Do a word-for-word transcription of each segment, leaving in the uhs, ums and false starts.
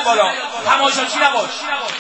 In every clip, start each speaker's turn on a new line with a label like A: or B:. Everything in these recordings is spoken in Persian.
A: بالا، تماشاچی نباش.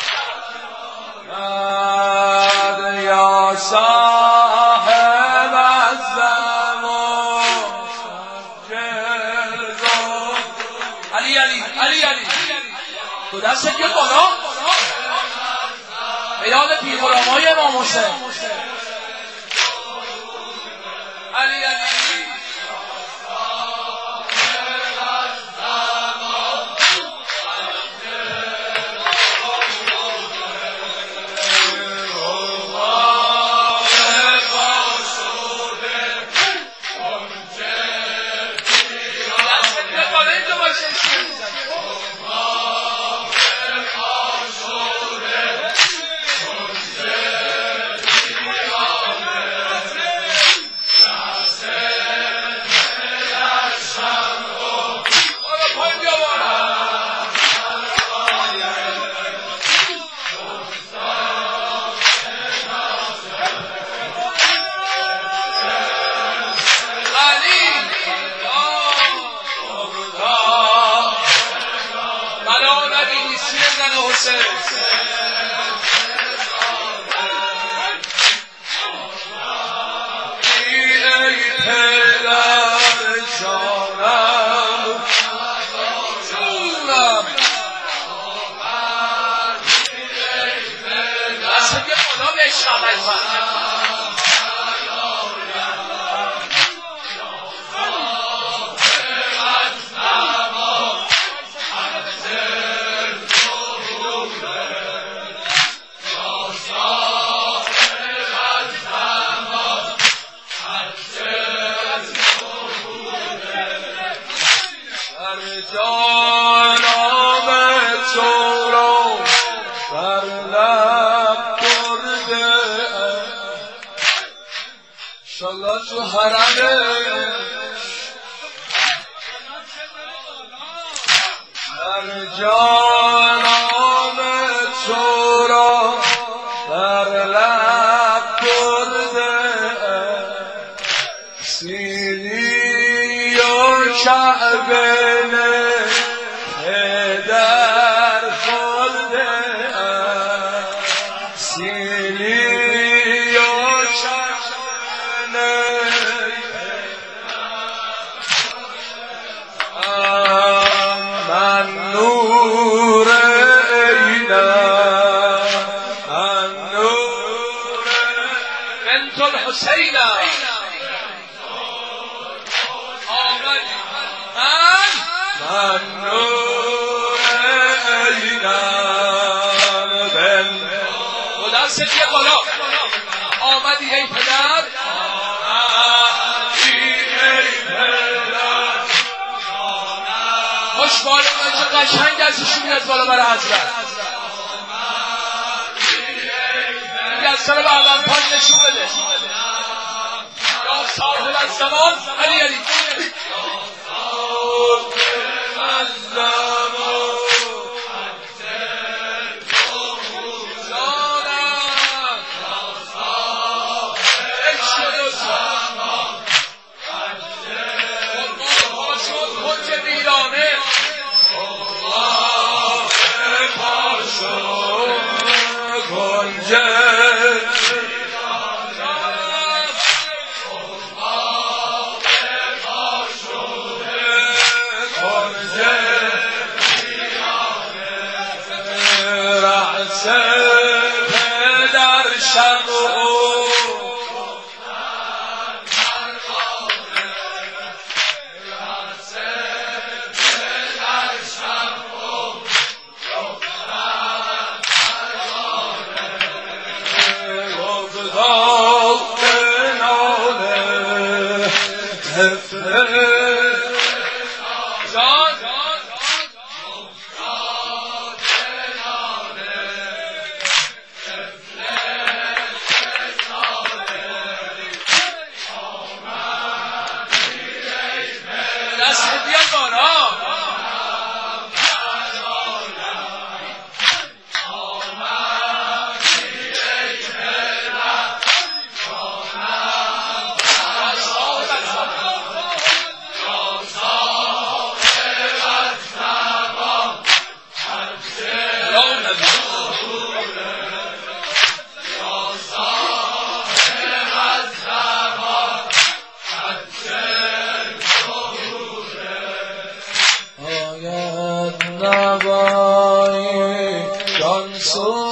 B: یا صاحب الزمان
A: علی علی علی علی تو دستت یه بالا به یاد پیرغلامای امام حسین. علی علی قشنگ ازشون میاد بالا برای حضرت. دیگه از سر بعدم پاک نشون بده. یا صاحب الزمان علی علی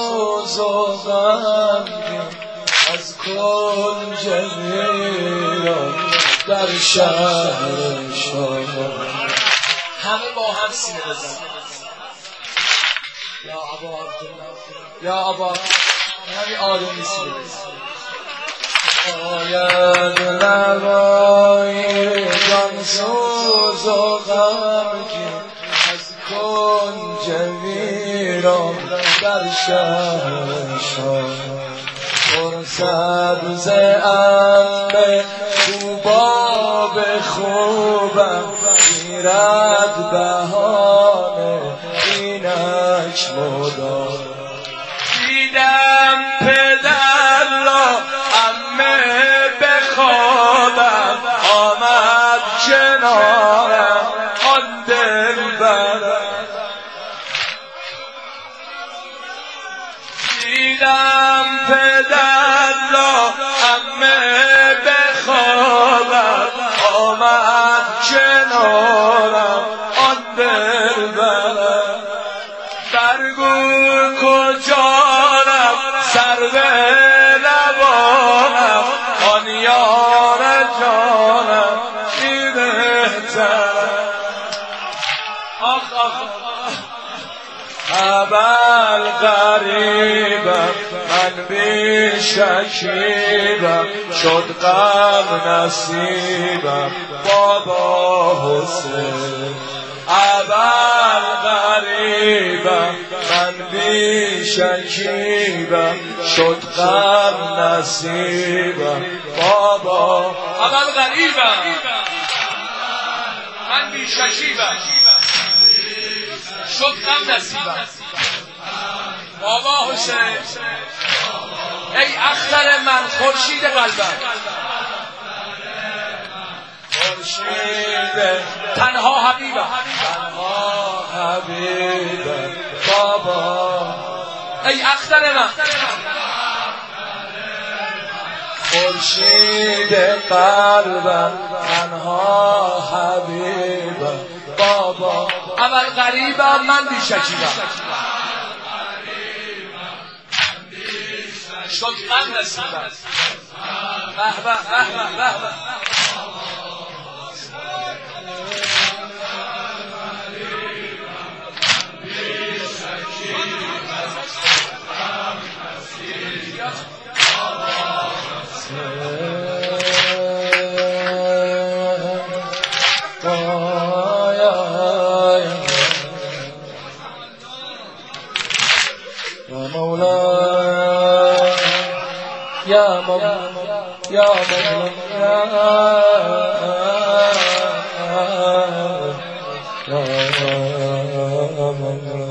B: سوز و غمگین از کنج ویران در شهر شما. همه با هم سینه بزن. یا ابا عبدالله یا ابا همین آدمی سینه بزن. آید نوایی جان سوز و غمگین از کنج ویران در شهر شما. سبز امه خوباب خوبم گیرد بهانه اینک مدام. دیدم پدر را امه بخوابم آمد کنارم آن دلبرم. دیدم پدر را همه بخوابم آمد کنارم آن دلبرم. برگو کجارم سر به لبانم آن یار جانم می بهترم. آخ آخ اول غریبم من بی شکیبم شد غم نصیبم بابا حسین. اول غریبم من بی شکیبم شد غم نصیبم بابا.
A: اول غریبم من بی شکیبم شد غم نصیبم بابا حسین. ای اختر من خورشید قلبم
B: خورشید
A: تنها حبیبم
B: تنها حبیبم بابا.
A: ای اختر من
B: خورشید قلبم تنها حبیبم بابا.
A: اول غریبم من بی شکیبم شد غم نصیبم. به به به به به.
B: یا مولا یا مولا یا مولا.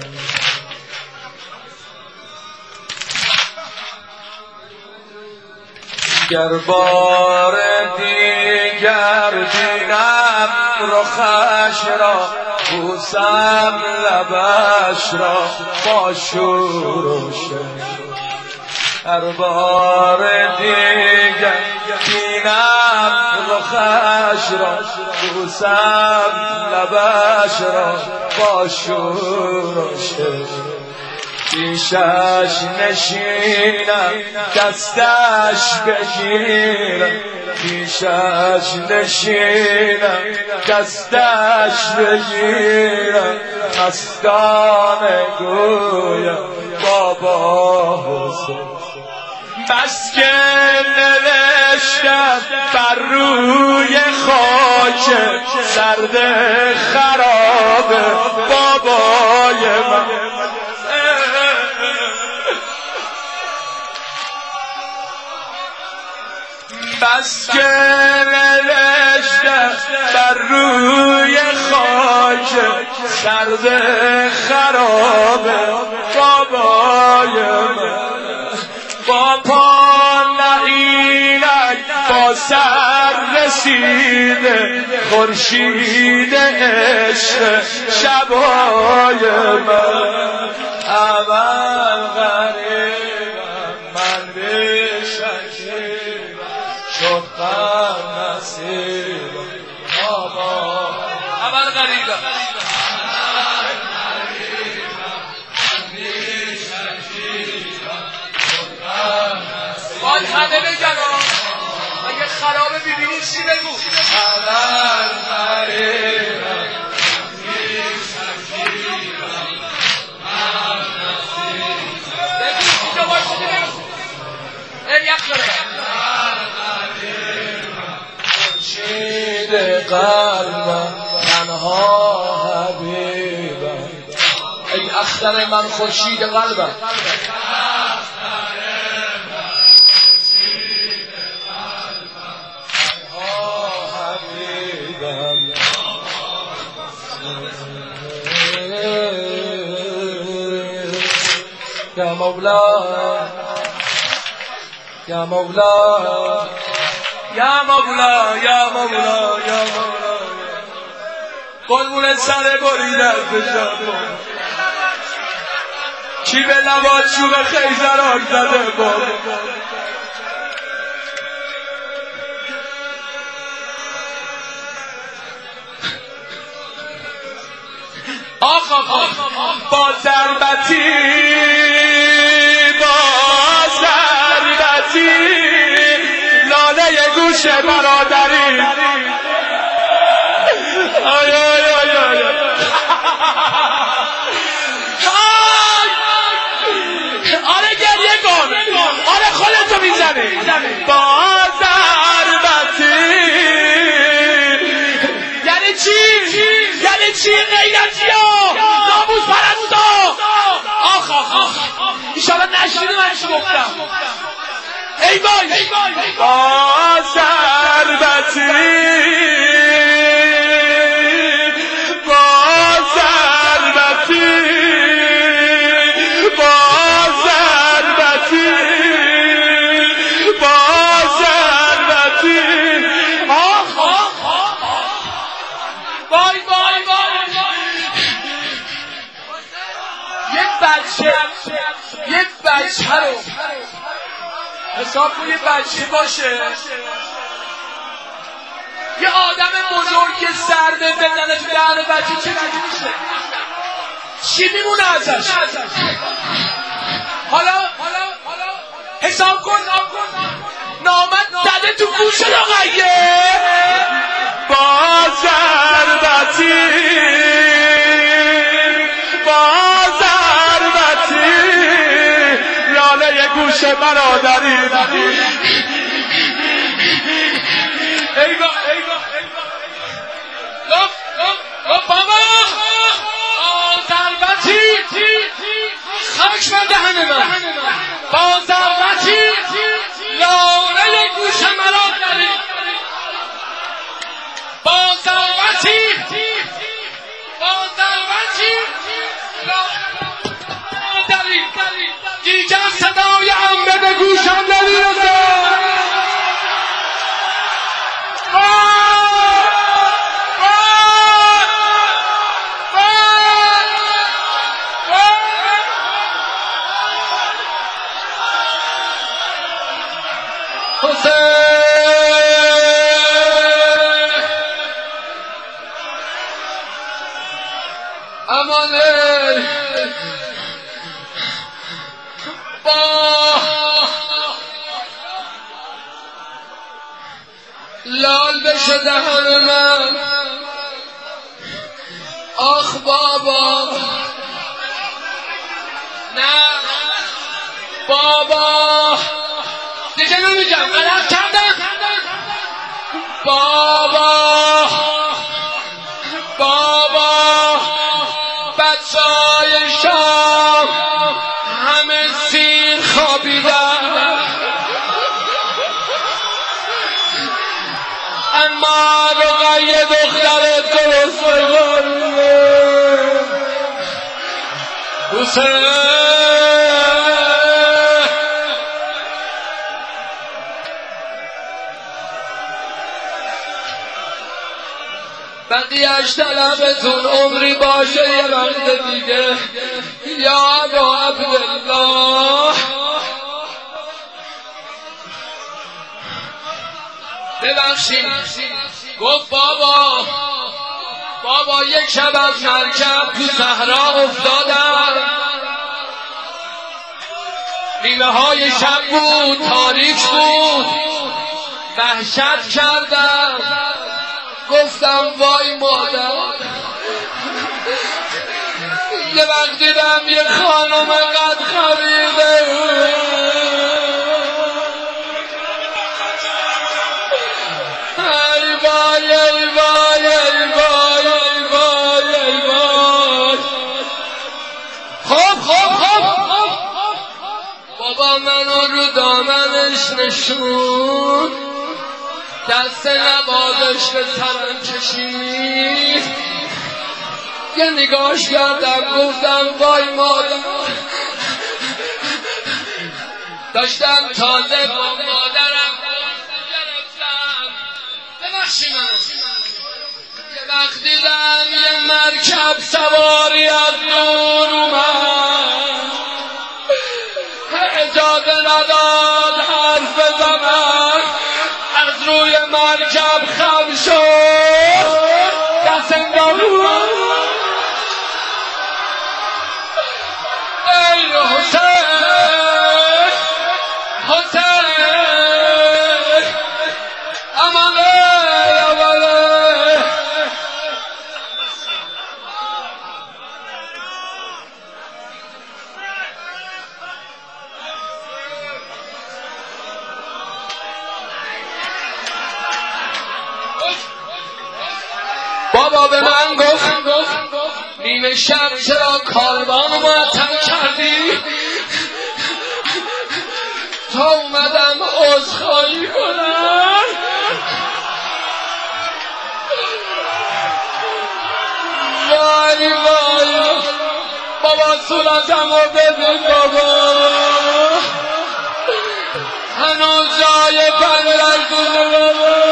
B: گر بار دیگر بینم رخش را بوسم لبش را با شور و شور. هر بار دیگر بینم رخش را بوسم لبش را با شور و شور. پیشش نشینم دستش بگیرم پیشش نشینم دستش بگیرم مستانه گویم بابا حسین. بس که نوشتم بر روی خاک سرد خراب بابای من. بس که نوشتم بر روی خاک سرد خراب بابای من. با پا نعینک با سر رسیده خورشید عشق شبای من. اول غریبم من بی شکیبم شد غم نصیبم بابا.
A: اول غریبم
B: من بی شکیبم
A: همه بگن اگه خرابه ببینی چی بگو خبر فریبم بگو اینجا باشدی بگو این یک داره خورشید قلبم تنها حبیبم ای اختر من خورشید قلبم یا مولا یا مولا یا مولا یا مولا یا مولا قربون سر بریدن بشم کی به لبات چوب خیزران زده بابا آخ آخ آخ با ضربتی با ضربتی لاله گوش برادری آی آی آی آی آره گریه کن آره خودتو میزنی با ضربتی یعنی چی؟ یعنی چی غیرتی ها ناموس پرستا آخ آخ آخ ایشالا نشنیده من چی گفتم ای بای با ضربتی با ضربتی با ضربتی با ضربتی آخ آخ وای وای وای یک بچه یک بچه رو حساب کن یه بچه باشه یه آدم بزرگ که ضربه بزنه تو دهن بچه چه چیزی میشه چی میمونه ازش حالا حساب کن نامد زده تو گوش لغیه با ضربتی با ضربتی لاله گوش برادری ای با ای با گفت گفت بابا با ضربتی خاک من دهن من با ضربتی لاله گوش برادری با ضربتی با ضربتی برادری دیگر صدای عمه به گوشم نمیرسه امانه با لال بشه دهن من آخ بابا نه بابا دیگه نمیگم غلط کردم بابا بابا بچه‌های شام همه سیر خوابیدن اما رقیه دختر درست بگاره حسین بقیه‌اش طلبتون عمری باشه یه وقت دیگه یا ابا عبدالله ببخشید گفت بابا بابا یک شب از مرکب تو صحرا افتادم نیمه های شب بود، تاریک بود، وحشت کردم، گفتم وای مادر. یه وقت دیدم یه خانم قد خریده، ای وای ای وای ای وای ای وای ای وای. خب خب خب بابا منو رو دامنش نشون، دست نوازش به سرم کشید، یه نگاش کردم، گفتم وای مادر. داشتم تازه با مادرم گرفتم، ببخشی منو. یه وقت دیدم یه مرکب سواری از دور اومد، اجازه نداد حرف بزنم، از روی مرکب خم شد، دست انداخت. ای حسین حسین امانه امانه. بابا به من گفت نیمه شب چرا کاروان معطل کردی؟ تا اومدم عذرخواهی کنم. وای وای بابا صورتمو ببین بابا، هنوز جای پنجرش دونه بابا.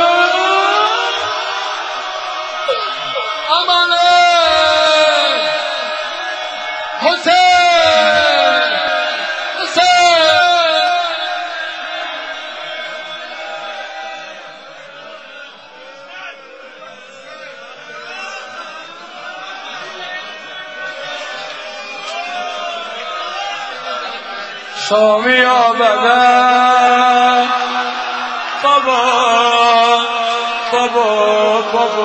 A: امانه حسین حسین. شامی آمده بابا بابا بابا.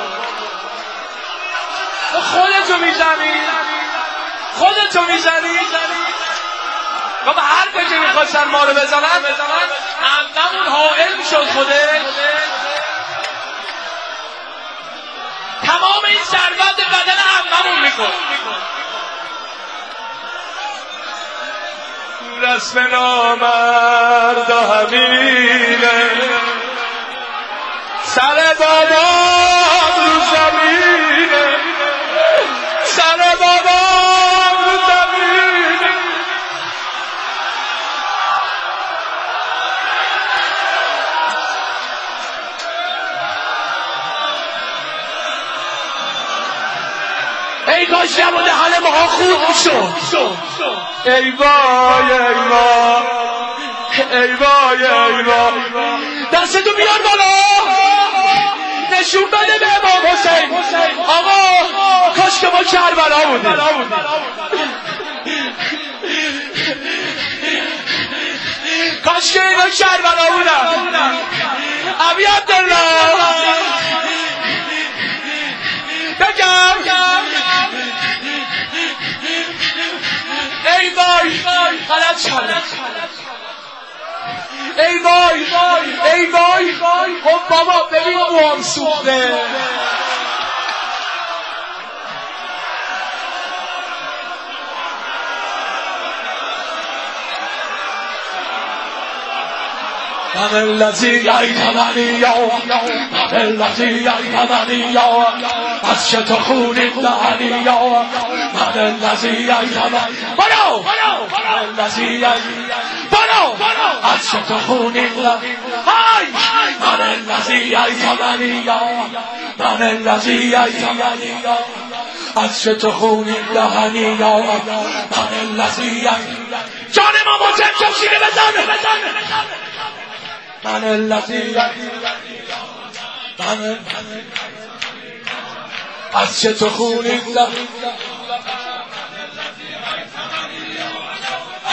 A: خودتو میزنی خودتو میزنی بابا. حرفی که میخواستن ما رو بزنن همدمون حائل میشد خوده. تمام این ثروت بدن همدمون میکن. رسم نامرد و همینه، سر بابا رو زمینه، سر بابا رو زمینه. ای کاش نبوده حال ماها خوب میشد. ای وای ای وای ای وای ای وای. دستتو بیار بالا، نشون بده به امام حسین. آقا کاش که ما کربلا بودیم. کاش که اینا کربلا بودن. ابی عبدالله بگم ای وای غلط کردم. ای وای ای وای. خب بابا ببین موام سوخته. من الذی ایتمنی یا من الذی ایتمنی یا از چه خونی دهنی یا من الذی ایتمنی برو من الذی برو از چه خونی دهنی های من الذی ایتمنی یا من الذی ایتمنی یا از چه خونی دهنی یا من الذی. جان ما مجد جمشیده بزن من الذی من از چه تو خونی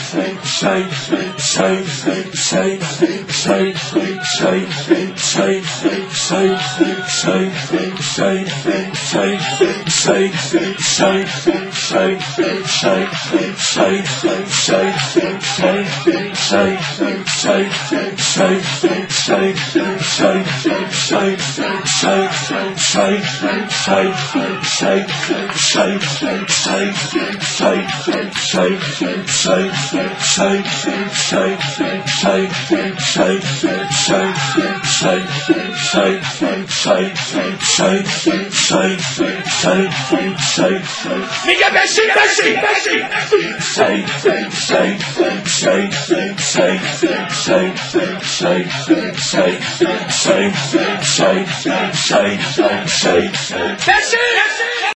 A: Fica beijinho, beijinho, beijinho. Say, say, say, say, say, say, say, say, say, say, say, say, say, say, say, say, say, say.